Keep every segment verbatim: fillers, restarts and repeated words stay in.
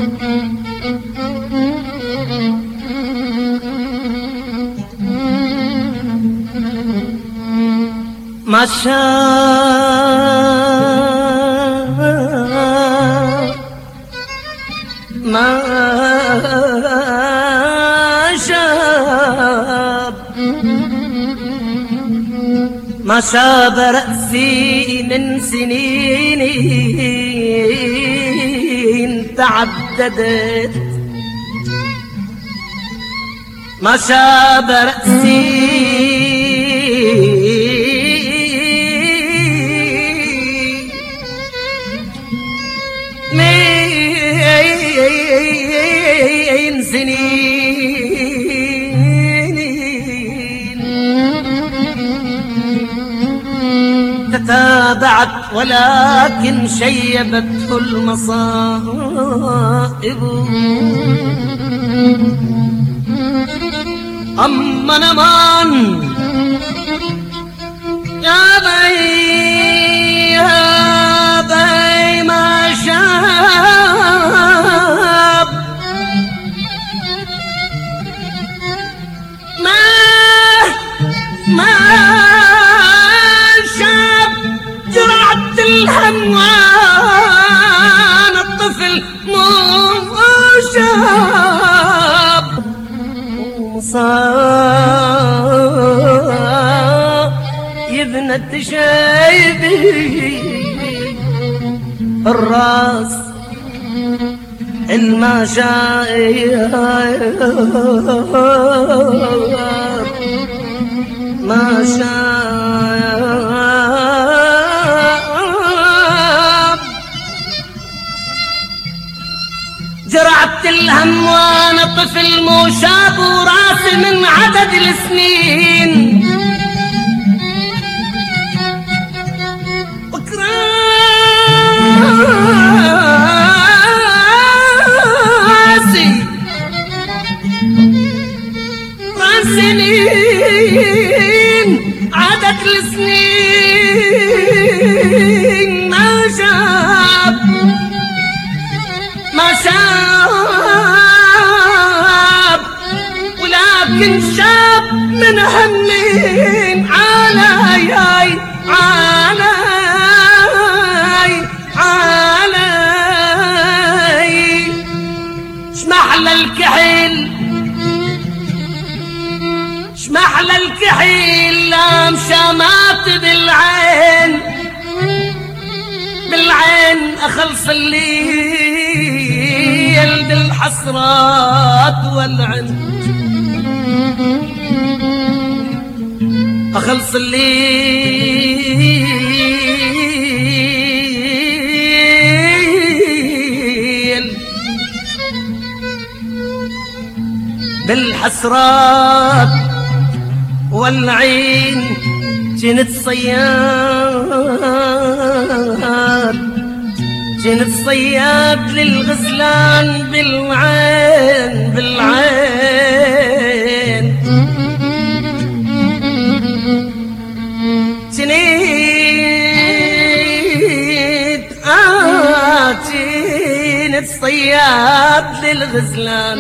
ما شاب ما شاب ما شاب رأسي من سنين تعددت ما شاب رأسي من سنين تتابعت ولكن شيبته المصائب أما نمان يا بي يا بي ما شاب ما ما شاب جرعة الهوان الطفل مو شاب مصاب يبنى شيبي الراس المشايب ما شاب جرعت الهم وانا طفل مو شاب وراسي من عدد السنين راسي سنين عدد السنين ما شاب ما شاب ولكن شاب من همين علي علي علي شمحل الكحل شمحل الكحيل لام شمات بالعين بالعين أخلص الليل بالحسرات والعند أخلص الليل بالحسرات والعين جنت صياد جنت صياد للغزلان بالعين بالعين جنيت آه جنت صياد للغزلان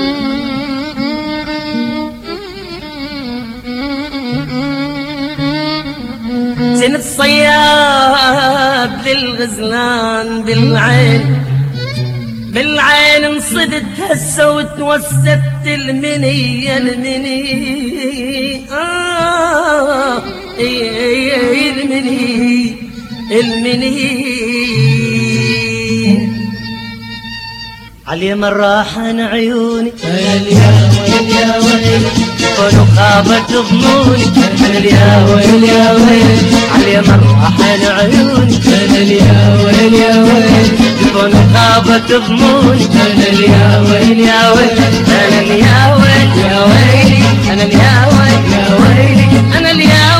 جنت صياد للغزلان بالعين بالعين انصدت هسه وتوسدت المنية المني آه اي المني المني علي من راحن عيوني يا ويل يا ويل كونوا خابت ظنوني يا ويل يا ويل علي من راحن عيوني يا ويل يا ويل كونوا خابت ظنوني يا ويل يا ويل انا يا ويل يا ويلي انا يا ويل يا ويلي انا يا